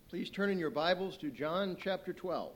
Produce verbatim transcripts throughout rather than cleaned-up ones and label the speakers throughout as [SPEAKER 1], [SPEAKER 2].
[SPEAKER 1] Please turn in your Bibles to John chapter twelve.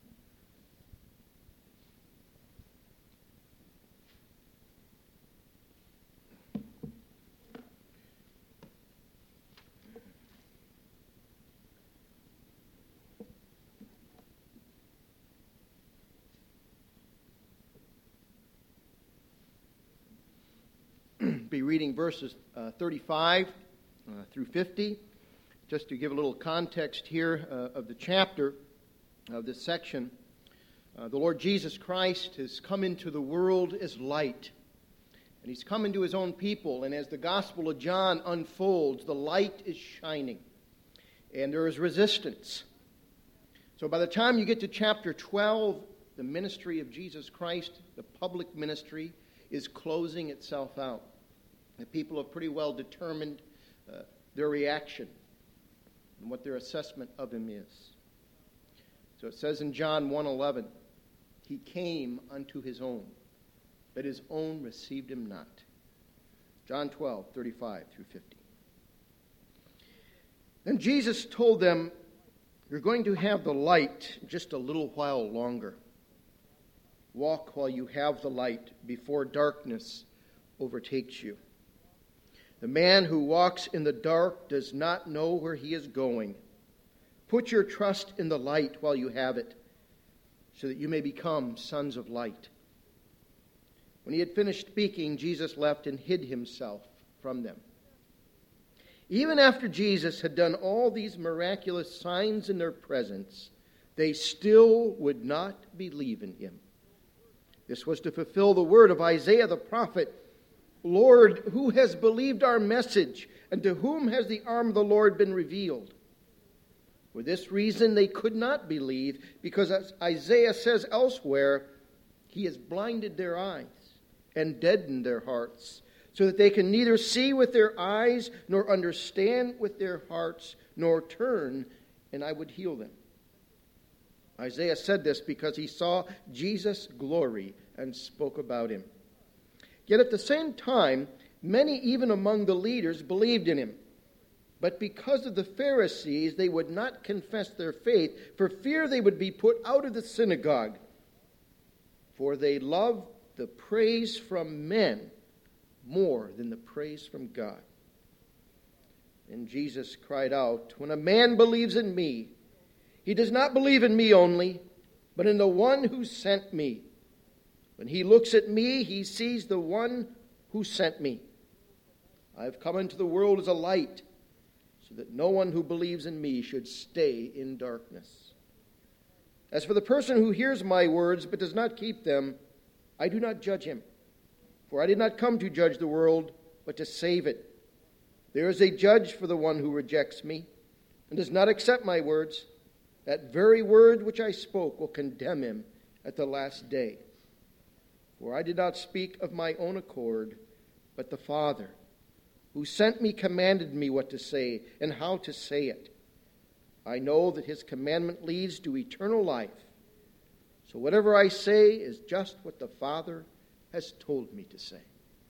[SPEAKER 1] Be reading verses uh, thirty-five uh, through fifty. Just to give a little context here uh, of the chapter, of this section, uh, the Lord Jesus Christ has come into the world as light. And He's come into His own people. And as the Gospel of John unfolds, the light is shining. And there is resistance. So by the time you get to chapter twelve, the ministry of Jesus Christ, the public ministry, is closing itself out. The people have pretty well determined uh, their reaction and what their assessment of Him is. So it says in John one eleven, He came unto His own, but His own received Him not. John twelve, thirty-five through fifty. Then Jesus told them, you're going to have the light just a little while longer. Walk while you have the light before darkness overtakes you. The man who walks in the dark does not know where he is going. Put your trust in the light while you have it, so that you may become sons of light. When he had finished speaking, Jesus left and hid himself from them. Even after Jesus had done all these miraculous signs in their presence, they still would not believe in him. This was to fulfill the word of Isaiah the prophet, Lord, who has believed our message, and to whom has the arm of the Lord been revealed? For this reason they could not believe, because as Isaiah says elsewhere, He has blinded their eyes and deadened their hearts, so that they can neither see with their eyes, nor understand with their hearts, nor turn, and I would heal them. Isaiah said this because he saw Jesus' glory and spoke about Him. Yet at the same time, many even among the leaders believed in Him. But because of the Pharisees, they would not confess their faith, for fear they would be put out of the synagogue. For they loved the praise from men more than the praise from God. And Jesus cried out, when a man believes in me, he does not believe in me only, but in the one who sent me. When he looks at me, he sees the one who sent me. I have come into the world as a light, so that no one who believes in me should stay in darkness. As for the person who hears my words but does not keep them, I do not judge him. For I did not come to judge the world, but to save it. There is a judge for the one who rejects me and does not accept my words. That very word which I spoke will condemn him at the last day. For I did not speak of my own accord, but the Father, who sent me, commanded me what to say and how to say it. I know that His commandment leads to eternal life. So whatever I say is just what the Father has told me to say.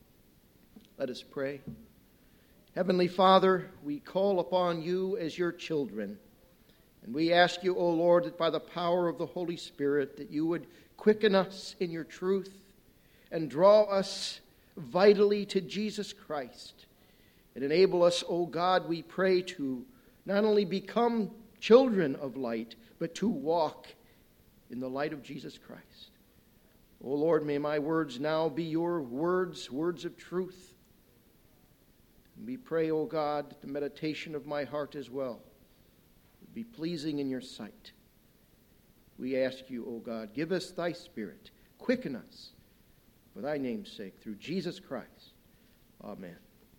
[SPEAKER 1] Let us pray. Heavenly Father, we call upon You as Your children. And we ask You, O Lord, that by the power of the Holy Spirit, that You would quicken us in Your truth and draw us vitally to Jesus Christ. And enable us, O God, we pray, to not only become children of light, but to walk in the light of Jesus Christ. O Lord, may my words now be Your words, words of truth. And we pray, O God, that the meditation of my heart as well would be pleasing in Your sight. We ask You, O God, give us Thy Spirit. Quicken us for Thy name's sake, through Jesus Christ. Amen.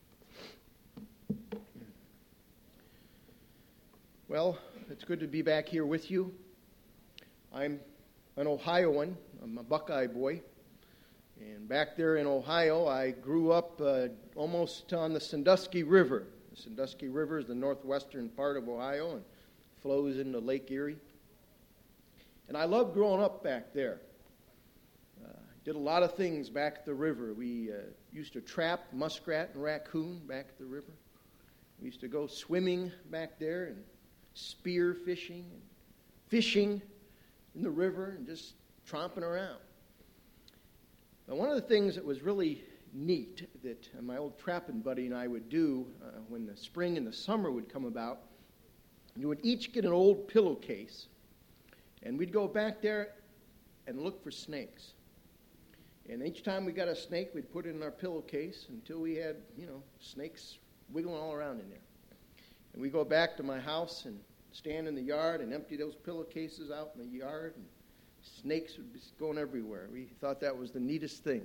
[SPEAKER 1] Well, it's good to be back here with you. I'm an Ohioan. I'm a Buckeye boy. And back there in Ohio, I grew up uh, almost on the Sandusky River. The Sandusky River is the northwestern part of Ohio and flows into Lake Erie. And I loved growing up back there. Uh, did a lot of things back at the river. We uh, used to trap muskrat and raccoon back at the river. We used to go swimming back there and spear fishing, and fishing in the river, and just tromping around. But one of the things that was really neat that my old trapping buddy and I would do uh, when the spring and the summer would come about, you would each get an old pillowcase, and we'd go back there and look for snakes. And each time we got a snake, we'd put it in our pillowcase until we had, you know, snakes wiggling all around in there. And we'd go back to my house and stand in the yard and empty those pillowcases out in the yard, and snakes would be going everywhere. We thought that was the neatest thing.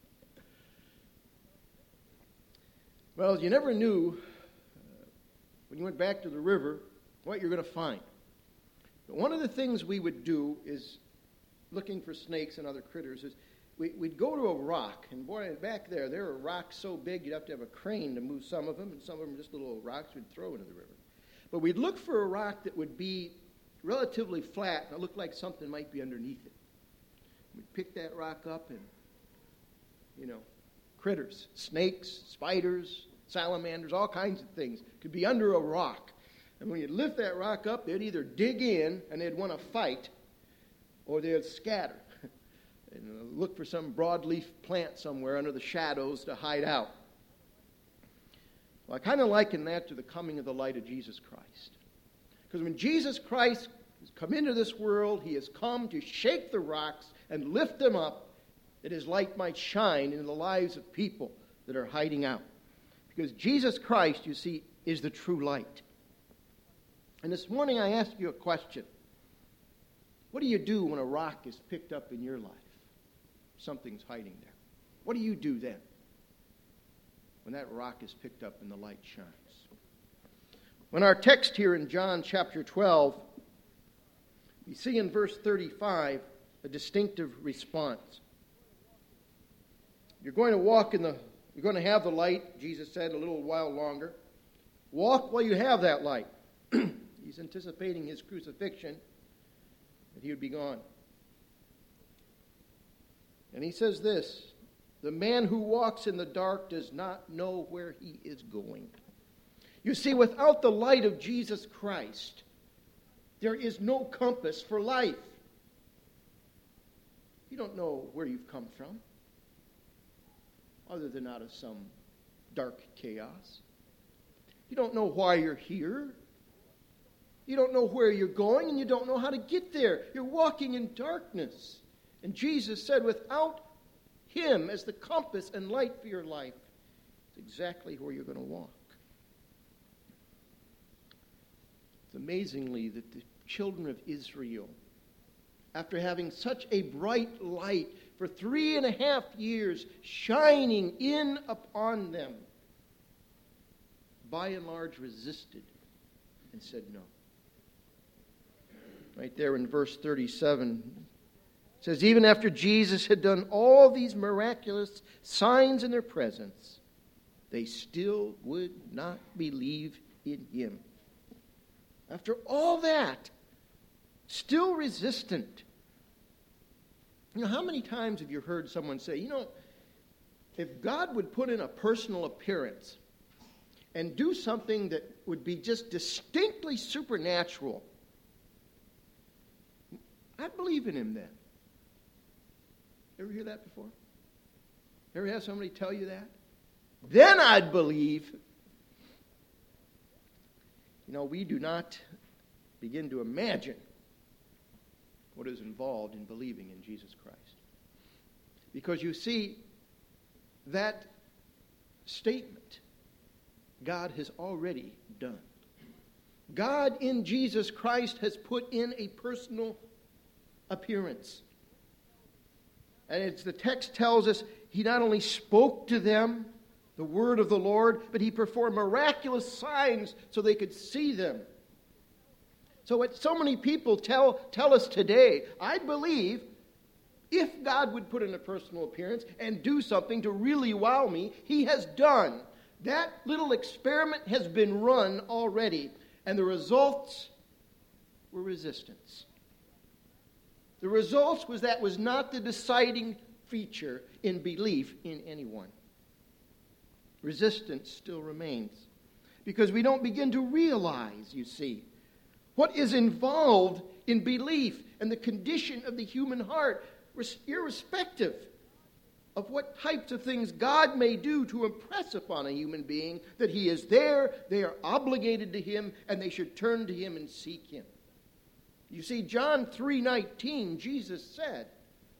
[SPEAKER 1] Well, you never knew uh, when you went back to the river what you're going to find. But one of the things we would do is, looking for snakes and other critters, is we, we'd go to a rock, and boy, back there, there were rocks so big you'd have to have a crane to move some of them, and some of them were just little rocks we'd throw into the river. But we'd look for a rock that would be relatively flat, and it looked like something might be underneath it. We'd pick that rock up, and, you know, critters, snakes, spiders, salamanders, all kinds of things could be under a rock. And when you lift that rock up, they'd either dig in and they'd want to fight, or they'd scatter and look for some broadleaf plant somewhere under the shadows to hide out. Well, I kind of liken that to the coming of the light of Jesus Christ. Because when Jesus Christ has come into this world, he has come to shake the rocks and lift them up, that his light might shine in the lives of people that are hiding out. Because Jesus Christ, you see, is the true light. And this morning I ask you a question. What do you do when a rock is picked up in your life? Something's hiding there. What do you do then when that rock is picked up and the light shines? When our text here in John chapter twelve, we see in verse thirty-five a distinctive response. You're going to walk in the, you're going to have the light, Jesus said, a little while longer. Walk while you have that light. He's anticipating his crucifixion, that he would be gone. And he says this, the man who walks in the dark does not know where he is going. You see, without the light of Jesus Christ, there is no compass for life. You don't know where you've come from, other than out of some dark chaos. You don't know why you're here. You don't know where you're going, and you don't know how to get there. You're walking in darkness. And Jesus said, without him as the compass and light for your life, it's exactly where you're going to walk. It's amazingly that the children of Israel, after having such a bright light for three and a half years shining in upon them, by and large resisted and said no. Right there in verse thirty-seven, it says, even after Jesus had done all these miraculous signs in their presence, they still would not believe in him. After all that, still resistant. You know, how many times have you heard someone say, you know, if God would put in a personal appearance and do something that would be just distinctly supernatural, I'd believe in him then. Ever hear that before? Ever have somebody tell you that? Then I'd believe. You know, we do not begin to imagine what is involved in believing in Jesus Christ. Because you see, that statement, God has already done. God in Jesus Christ has put in a personal appearance. And it's, the text tells us he not only spoke to them the word of the Lord, but he performed miraculous signs so they could see them. So what so many people tell, tell us today, I believe if God would put in a personal appearance and do something to really wow me, he has done. That little experiment has been run already, and the results were resistance. The results was that was not the deciding feature in belief in anyone. Resistance still remains. Because we don't begin to realize, you see, what is involved in belief and the condition of the human heart, irrespective of what types of things God may do to impress upon a human being that he is there, they are obligated to him, and they should turn to him and seek him. You see, John three nineteen, Jesus said,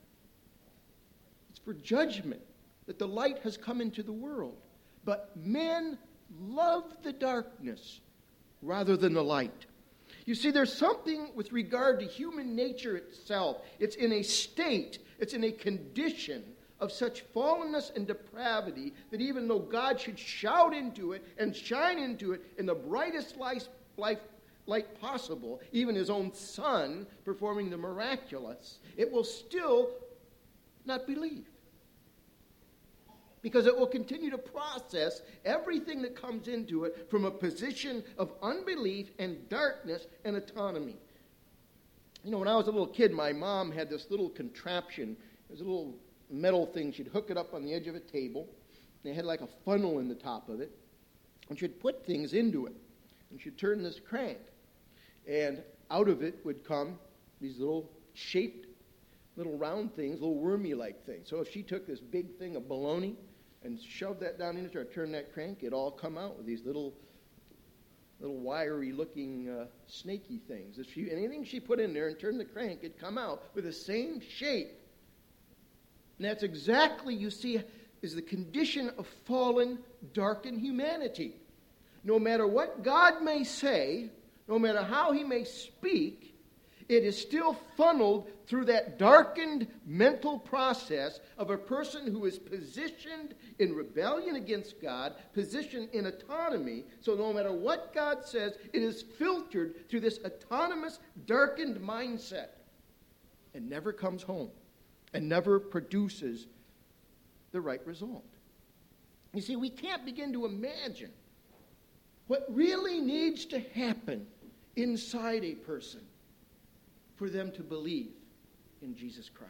[SPEAKER 1] it's for judgment that the light has come into the world. But men love the darkness rather than the light. You see, there's something with regard to human nature itself. It's in a state, it's in a condition of such fallenness and depravity that even though God should shout into it and shine into it in the brightest life, life, light possible, even his own Son performing the miraculous, it will still not believe. Because it will continue to process everything that comes into it from a position of unbelief and darkness and autonomy. You know, when I was a little kid, my mom had this little contraption. It was a little metal thing. She'd hook it up on the edge of a table. And it had like a funnel in the top of it. And she'd put things into it. And she'd turn this crank. And out of it would come these little shaped, little round things, little wormy-like things. So if she took this big thing of bologna and shoved that down into her, turned that crank, it'd all come out with these little little wiry-looking uh, snaky things. If she, anything she put in there and turned the crank, it'd come out with the same shape. And that's exactly, you see, is the condition of fallen, darkened humanity. No matter what God may say, no matter how he may speak, it is still funneled through that darkened mental process of a person who is positioned in rebellion against God, positioned in autonomy. So no matter what God says, it is filtered through this autonomous, darkened mindset and never comes home and never produces the right result. You see, we can't begin to imagine what really needs to happen inside a person for them to believe in Jesus Christ.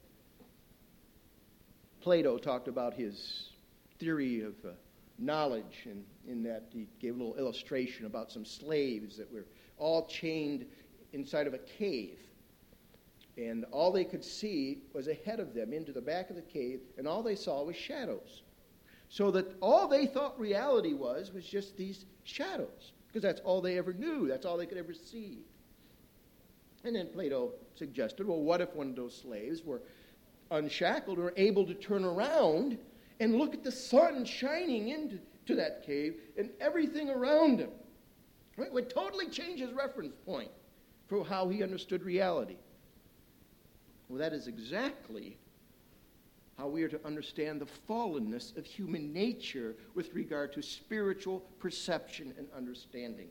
[SPEAKER 1] Plato talked about his theory of uh, knowledge, and in that he gave a little illustration about some slaves that were all chained inside of a cave. And all they could see was ahead of them into the back of the cave, and all they saw was shadows. So that all they thought reality was was just these shadows, because that's all they ever knew. That's all they could ever see. And then Plato suggested, well, what if one of those slaves were unshackled or able to turn around and look at the sun shining into to that cave and everything around him? It would totally change his reference point for how he understood reality. Well, that is exactly how we are to understand the fallenness of human nature with regard to spiritual perception and understanding.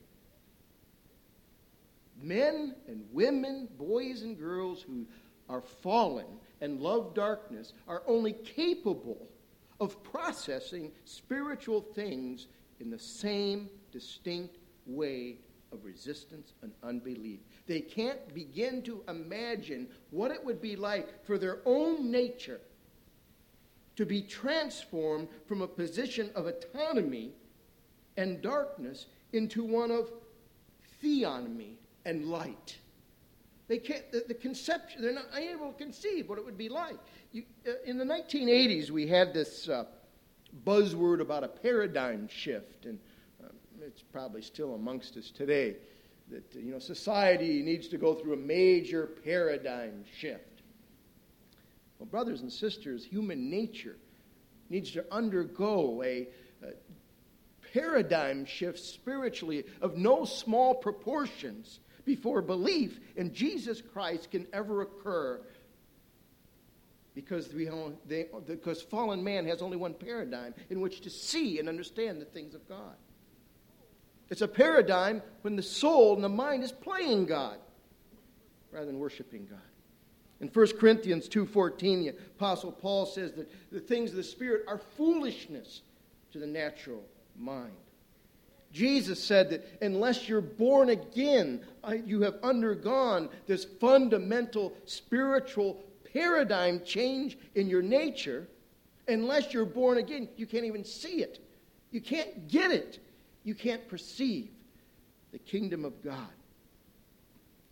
[SPEAKER 1] Men and women, boys and girls who are fallen and love darkness are only capable of processing spiritual things in the same distinct way of resistance and unbelief. They can't begin to imagine what it would be like for their own nature to be transformed from a position of autonomy and darkness into one of theonomy and light. They can't, the, the conception, they're not able to conceive what it would be like. You, uh, in the nineteen eighties, we had this uh, buzzword about a paradigm shift, and uh, it's probably still amongst us today, that, uh, you know, society needs to go through a major paradigm shift. Well, brothers and sisters, human nature needs to undergo a, a paradigm shift spiritually of no small proportions before belief in Jesus Christ can ever occur, because we only, they, because fallen man has only one paradigm in which to see and understand the things of God. It's a paradigm when the soul and the mind is playing God rather than worshiping God. In First Corinthians two fourteen, the Apostle Paul says that the things of the Spirit are foolishness to the natural mind. Jesus said that unless you're born again, you have undergone this fundamental spiritual paradigm change in your nature. Unless you're born again, you can't even see it. You can't get it. You can't perceive the kingdom of God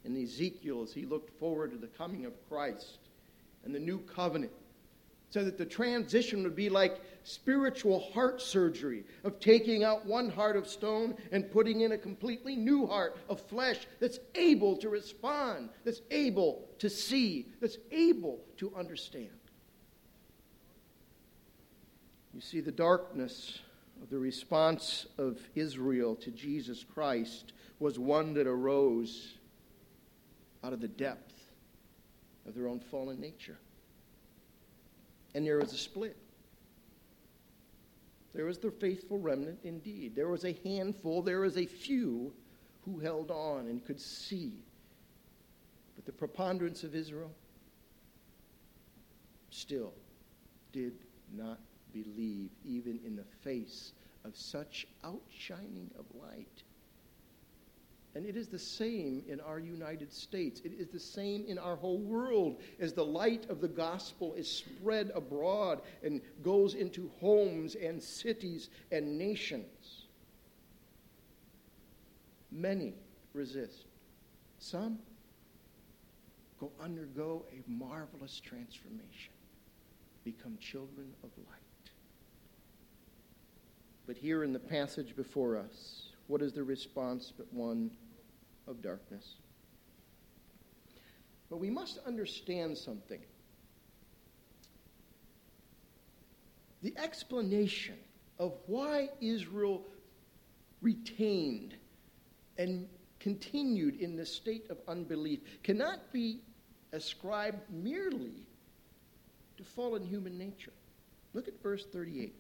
[SPEAKER 1] in Ezekiel as he looked forward to the coming of Christ and the new covenant. So that the transition would be like spiritual heart surgery of taking out one heart of stone and putting in a completely new heart of flesh that's able to respond, that's able to see, that's able to understand. You see, the darkness of the response of Israel to Jesus Christ was one that arose out of the depth of their own fallen nature. And there was a split. There was the faithful remnant indeed. There was a handful, there was a few who held on and could see. But the preponderance of Israel still did not believe, even in the face of such outshining of light. And it is the same in our United States. It is the same in our whole world as the light of the gospel is spread abroad and goes into homes and cities and nations. Many resist. Some go undergo a marvelous transformation, become children of light. But here in the passage before us, what is the response but one of darkness? But we must understand something. The explanation of why Israel retained and continued in this state of unbelief cannot be ascribed merely to fallen human nature. Look at verse thirty-eight.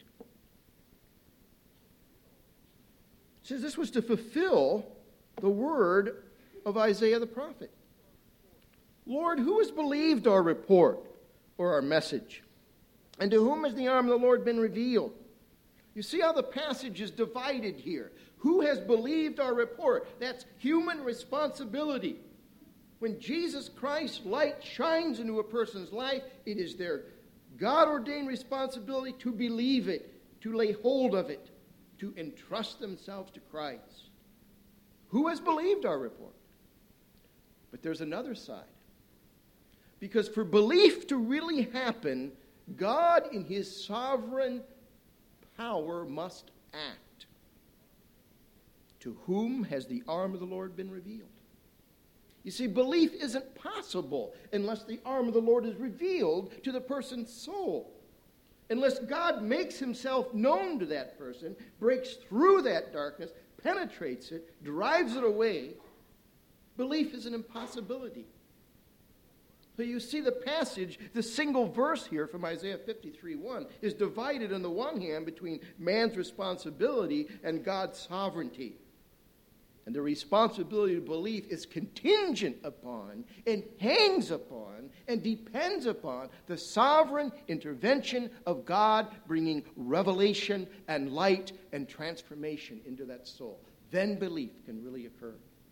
[SPEAKER 1] It says this was to fulfill the word of Isaiah the prophet. Lord, who has believed our report or our message? And to whom has the arm of the Lord been revealed? You see how the passage is divided here. Who has believed our report? That's human responsibility. When Jesus Christ's light shines into a person's life, it is their God-ordained responsibility to believe it, to lay hold of it, to entrust themselves to Christ. Who has believed our report? But there's another side. Because for belief to really happen, God in his sovereign power must act. To whom has the arm of the Lord been revealed? You see, belief isn't possible unless the arm of the Lord is revealed to the person's soul. Unless God makes himself known to that person, breaks through that darkness, penetrates it, drives it away, belief is an impossibility. So you see the passage, the single verse here from Isaiah fifty-three one is divided on the one hand between man's responsibility and God's sovereignty. And the responsibility to belief is contingent upon and hangs upon and depends upon the sovereign intervention of God bringing revelation and light and transformation into that soul. Then belief can really occur.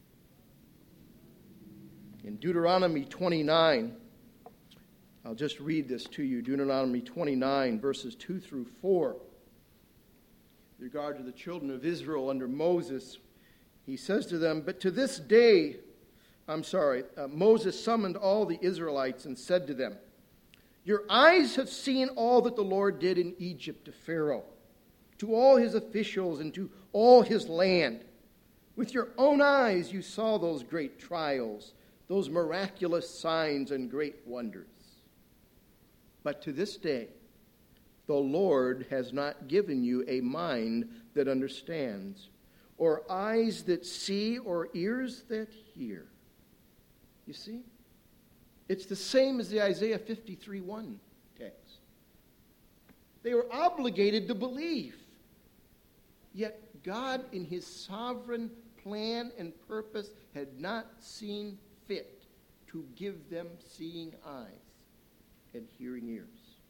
[SPEAKER 1] In Deuteronomy twenty-nine, I'll just read this to you. Deuteronomy twenty-nine, verses two through four. With regard to the children of Israel under Moses, he says to them, but to this day, I'm sorry, uh, Moses summoned all the Israelites and said to them, your eyes have seen all that the Lord did in Egypt to Pharaoh, to all his officials and to all his land. With your own eyes you saw those great trials, those miraculous signs and great wonders. But to this day, the Lord has not given you a mind that understands, or eyes that see, or ears that hear. You see? It's the same as the Isaiah fifty-three one text. They were obligated to believe. Yet God, in his sovereign plan and purpose, had not seen fit to give them seeing eyes and hearing ears.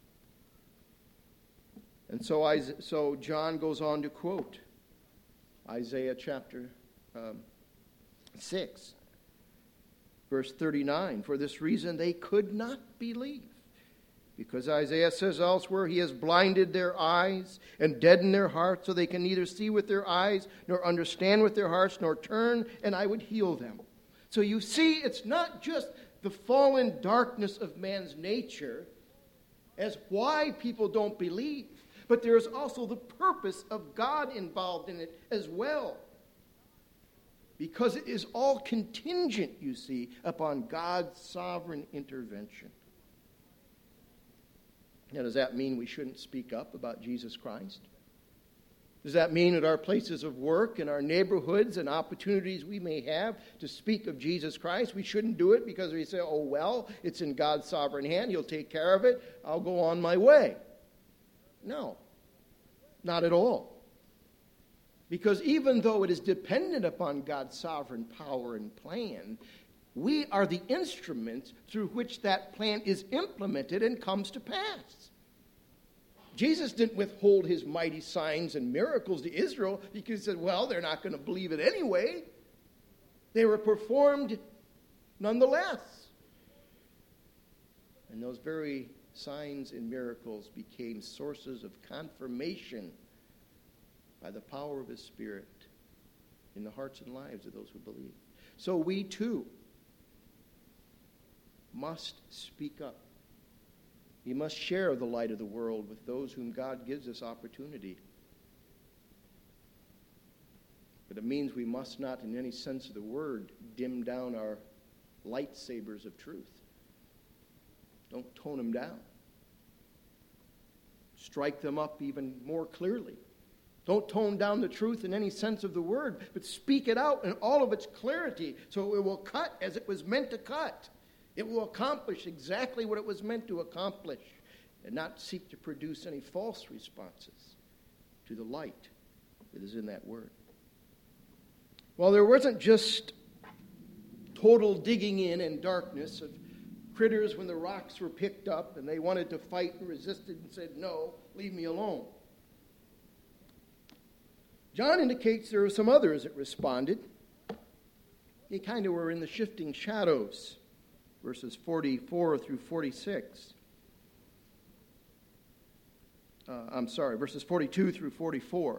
[SPEAKER 1] And so, I, so John goes on to quote Isaiah chapter um, six, verse thirty-nine. For this reason they could not believe, because Isaiah says elsewhere, he has blinded their eyes and deadened their hearts, so they can neither see with their eyes, nor understand with their hearts, nor turn, and I would heal them. So you see, it's not just the fallen darkness of man's nature as why people don't believe, but there's also the purpose of God involved in it as well. Because it is all contingent, you see, upon God's sovereign intervention. Now, does that mean we shouldn't speak up about Jesus Christ? Does that mean at our places of work, in our neighborhoods, and opportunities we may have to speak of Jesus Christ, we shouldn't do it because we say, oh, well, it's in God's sovereign hand. He'll take care of it. I'll go on my way. No, not at all. Because even though it is dependent upon God's sovereign power and plan, we are the instruments through which that plan is implemented and comes to pass. Jesus didn't withhold his mighty signs and miracles to Israel because he said, well, they're not going to believe it anyway. They were performed nonetheless. And those very signs and miracles became sources of confirmation by the power of his Spirit in the hearts and lives of those who believe. So we too must speak up. We must share the light of the world with those whom God gives us opportunity. But it means we must not, in any sense of the word, dim down our lightsabers of truth. Don't tone them down. Strike them up even more clearly. Don't tone down the truth in any sense of the word, but speak it out in all of its clarity so it will cut as it was meant to cut. It will accomplish exactly what it was meant to accomplish and not seek to produce any false responses to the light that is in that word. Well, there wasn't just total digging in and darkness of critters when the rocks were picked up and they wanted to fight and resisted and said, no, leave me alone. John indicates there were some others that responded. They kind of were in the shifting shadows. Verses forty-four through forty-six. Uh, I'm sorry, verses forty-two through forty-four.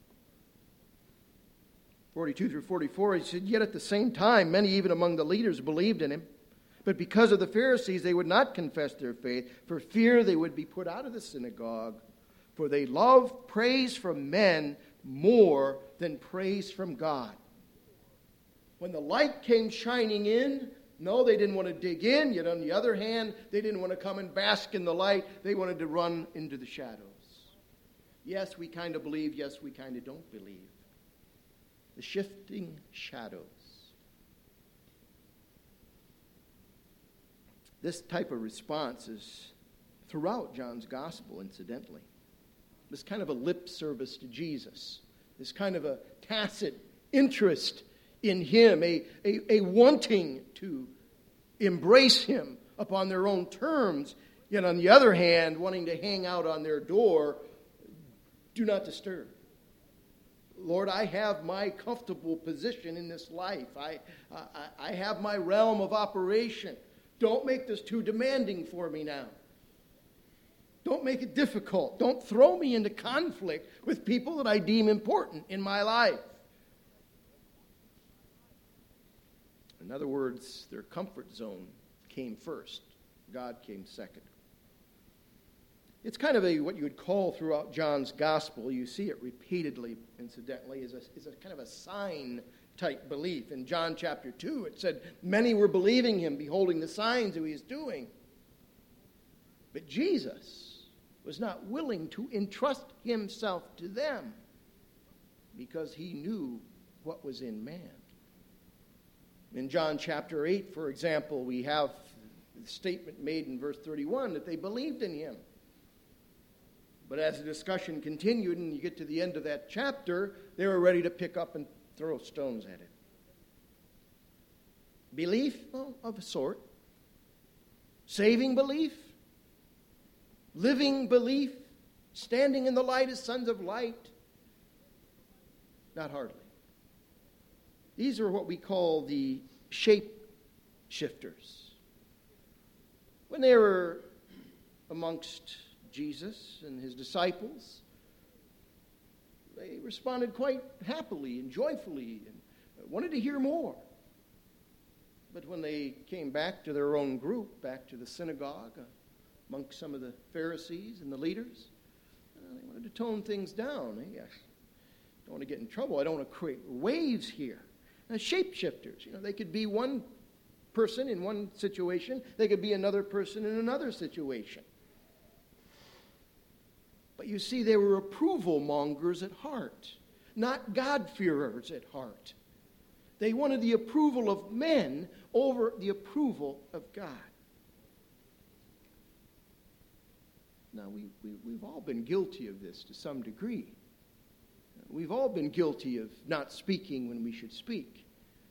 [SPEAKER 1] forty-two through forty-four, he said, yet at the same time, many even among the leaders believed in him. But because of the Pharisees, they would not confess their faith, for fear they would be put out of the synagogue. For they love praise from men more than praise from God. When the light came shining in, no, they didn't want to dig in. Yet on the other hand, they didn't want to come and bask in the light. They wanted to run into the shadows. Yes, we kind of believe. Yes, we kind of don't believe. The shifting shadows. This type of response is throughout John's gospel, incidentally. This kind of a lip service to Jesus. This kind of a tacit interest in him, a, a, a wanting to embrace him upon their own terms, yet on the other hand, wanting to hang out on their door, do not disturb. Lord, I have my comfortable position in this life. I, I, I have my realm of operation. Don't make this too demanding for me now. Don't make it difficult. Don't throw me into conflict with people that I deem important in my life. In other words, their comfort zone came first. God came second. It's kind of a what you would call throughout John's gospel. You see it repeatedly, incidentally, is a, is a kind of a sign-type belief. In John chapter two, it said, many were believing him, beholding the signs that he is doing. But Jesus was not willing to entrust himself to them because he knew what was in man. In John chapter eight, for example, we have the statement made in verse thirty-one that they believed in him. But as the discussion continued and you get to the end of that chapter, they were ready to pick up and throw stones at it. Belief? Well, of a sort. Saving belief? Living belief? Standing in the light as sons of light? Not hardly. These are what we call the shape shifters. When they were amongst Jesus and his disciples, they responded quite happily and joyfully and wanted to hear more. when they came back to their own group, back to the synagogue, uh, amongst some of the Pharisees and the leaders, uh, they wanted to tone things down. Hey, I don't want to get in trouble. I don't want to create waves here. And shapeshifters, you know, they could be one person in one situation. They could be another person in another situation. But you see, they were approval mongers at heart, not God-fearers at heart. They wanted the approval of men over the approval of God. Now, we, we, we've all been guilty of this to some degree. We've all been guilty of not speaking when we should speak.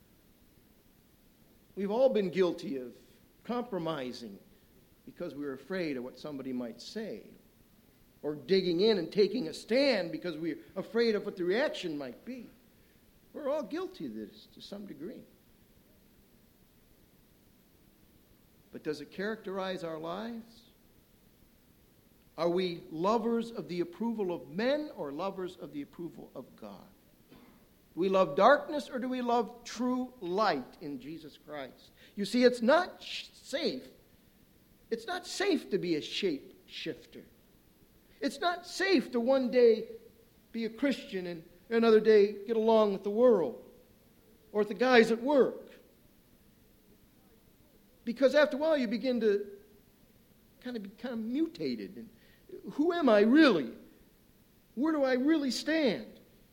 [SPEAKER 1] We've all been guilty of compromising because we were afraid of what somebody might say, or digging in and taking a stand because we're afraid of what the reaction might be. We're all guilty of this to some degree. But does it characterize our lives? Are we lovers of the approval of men or lovers of the approval of God? Do we love darkness or do we love true light in Jesus Christ? You see, it's not sh- safe. It's not safe to be a shape shifter. It's not safe to one day be a Christian and another day get along with the world or with the guys at work. Because after a while you begin to kind of become mutated. And who am I really? Where do I really stand?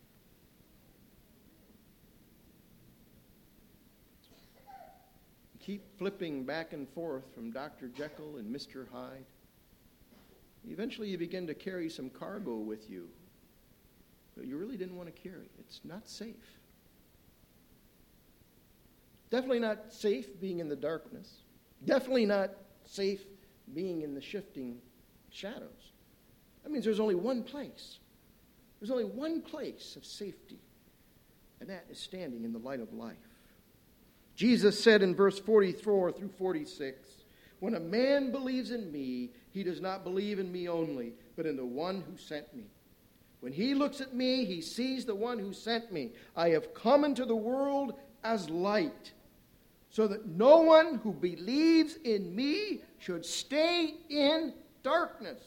[SPEAKER 1] Keep flipping back and forth from Doctor Jekyll and Mister Hyde. Eventually you begin to carry some cargo with you that you really didn't want to carry. It's not safe. Definitely not safe being in the darkness. Definitely not safe being in the shifting shadows. That means there's only one place. There's only one place of safety, and that is standing in the light of life. Jesus said in verse forty-four through forty-six, "When a man believes in me, he does not believe in me only, but in the one who sent me. When he looks at me, he sees the one who sent me. I have come into the world as light, so that no one who believes in me should stay in darkness."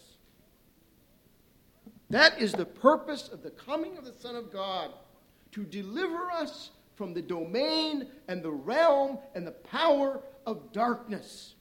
[SPEAKER 1] That is the purpose of the coming of the Son of God, to deliver us from the domain and the realm and the power of darkness.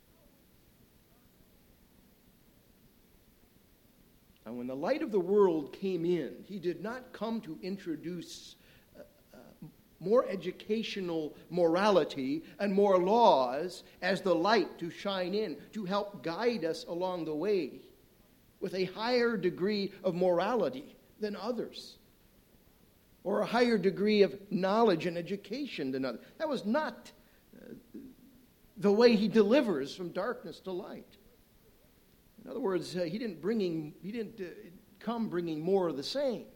[SPEAKER 1] And when the light of the world came in, he did not come to introduce uh, uh, more educational morality and more laws as the light to shine in, to help guide us along the way with a higher degree of morality than others, or a higher degree of knowledge and education than others. That was not uh, the way he delivers from darkness to light. In other words, uh, he didn't bringing he didn't uh, come bringing more of the same.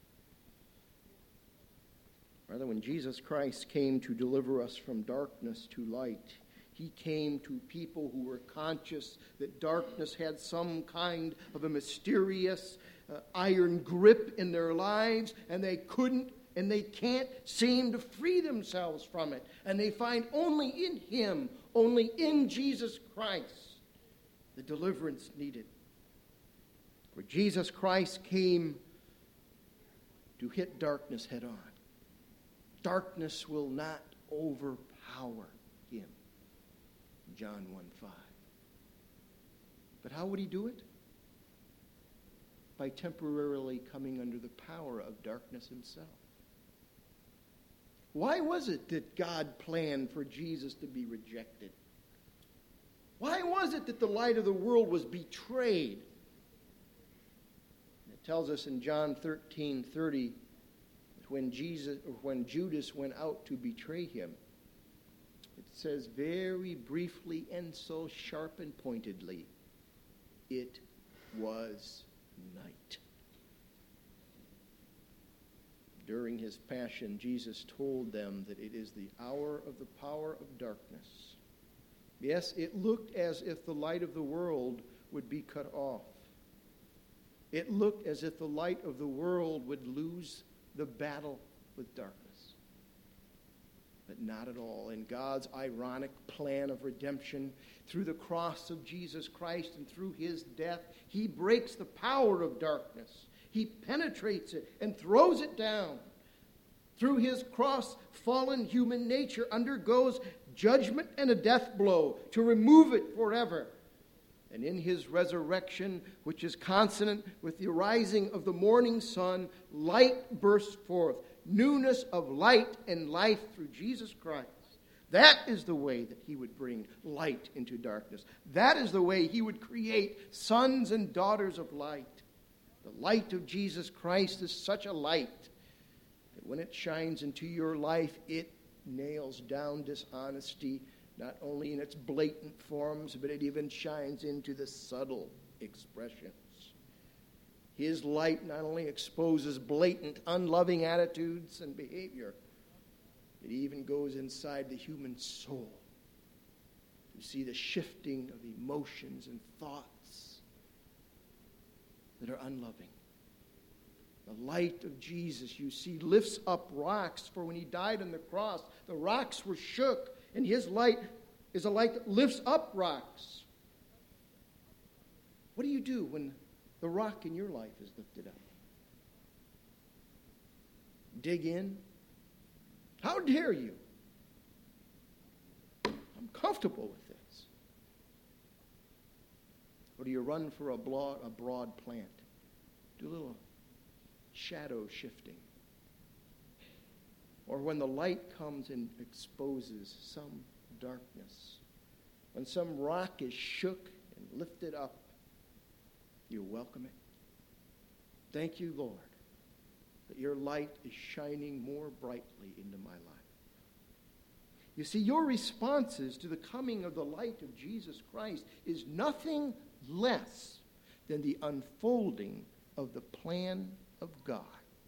[SPEAKER 1] Rather, when Jesus Christ came to deliver us from darkness to light, he came to people who were conscious that darkness had some kind of a mysterious uh, iron grip in their lives, and they couldn't and they can't seem to free themselves from it. And they find only in him, only in Jesus Christ, the deliverance needed. For Jesus Christ came to hit darkness head on. Darkness will not overpower him. John one five. But how would he do it? By temporarily coming under the power of darkness himself. Why was it that God planned for Jesus to be rejected? Why was it that the light of the world was betrayed? It tells us in John thirteen thirty that when Jesus, or when Judas went out to betray him, it says very briefly and so sharp and pointedly, it was night. During his passion, Jesus told them that it is the hour of the power of darkness. Yes, it looked as if the light of the world would be cut off. It looked as if the light of the world would lose the battle with darkness. But not at all. In God's ironic plan of redemption, through the cross of Jesus Christ and through his death, he breaks the power of darkness. He penetrates it and throws it down. Through his cross, fallen human nature undergoes judgment and a death blow to remove it forever. And in his resurrection, which is consonant with the rising of the morning sun, light bursts forth. Newness of light and life through Jesus Christ. That is the way that he would bring light into darkness. That is the way he would create sons and daughters of light. The light of Jesus Christ is such a light that when it shines into your life, it nails down dishonesty, not only in its blatant forms, but it even shines into the subtle expressions. His light not only exposes blatant, unloving attitudes and behavior, it even goes inside the human soul. You see the shifting of emotions and thoughts that are unloving. The light of Jesus, you see, lifts up rocks, for when he died on the cross, the rocks were shook, and his light is a light that lifts up rocks. What do you do when the rock in your life is lifted up? Dig in? How dare you? I'm comfortable with this. Or do you run for a broad, a broad plant? Do a little shadow shifting. Or when the light comes and exposes some darkness, when some rock is shook and lifted up, you welcome it. Thank you, Lord, that your light is shining more brightly into my life. You see, your responses to the coming of the light of Jesus Christ is nothing less than the unfolding of the plan of God.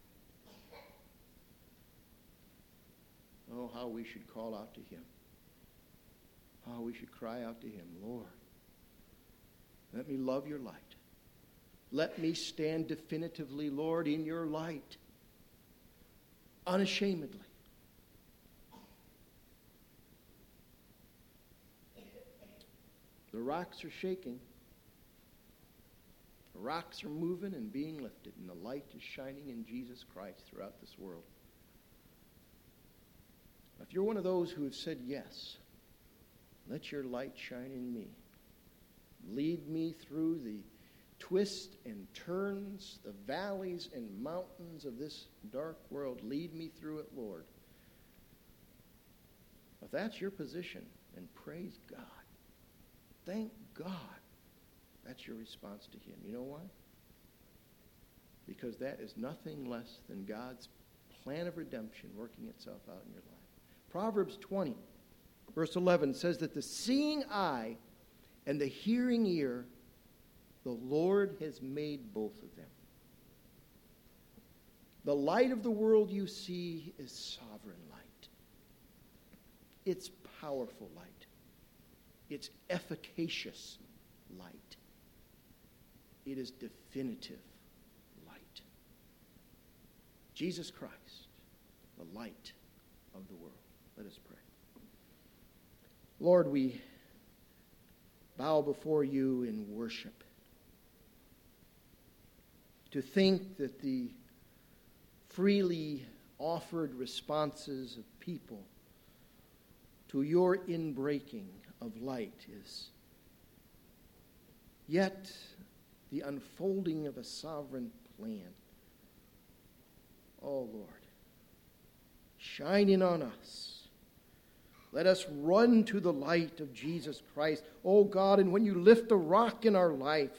[SPEAKER 1] Oh, how we should call out to him. How we should cry out to him, Lord, let me love your light. Let me stand definitively, Lord, in your light, unashamedly. The rocks are shaking. The rocks are moving and being lifted, and the light is shining in Jesus Christ throughout this world. If you're one of those who have said yes, let your light shine in me. Lead me through the twists and turns, the valleys and mountains of this dark world. Lead me through it, Lord. If that's your position, then praise God. Thank God that's your response to him. You know why? Because that is nothing less than God's plan of redemption working itself out in your life. Proverbs twenty, verse eleven says that the seeing eye and the hearing ear, the Lord has made both of them. The light of the world you see is sovereign light. It's powerful light. It's efficacious light. It is definitive light. Jesus Christ, the light of the world. Let us pray. Lord, we bow before you in worship. To think that the freely offered responses of people to your inbreaking of light is yet the unfolding of a sovereign plan. Oh, Lord, shine in on us. Let us run to the light of Jesus Christ. Oh, God, and when you lift a rock in our life,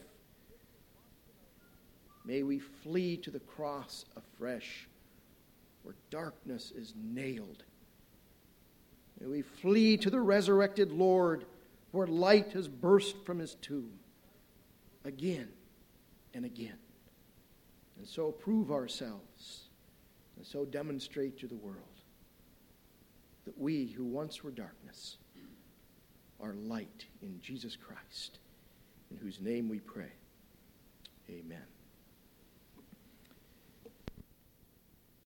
[SPEAKER 1] may we flee to the cross afresh, where darkness is nailed. May we flee to the resurrected Lord, where light has burst from his tomb, again and again. And so prove ourselves, and so demonstrate to the world that we who once were darkness are light in Jesus Christ, in whose name we pray. Amen.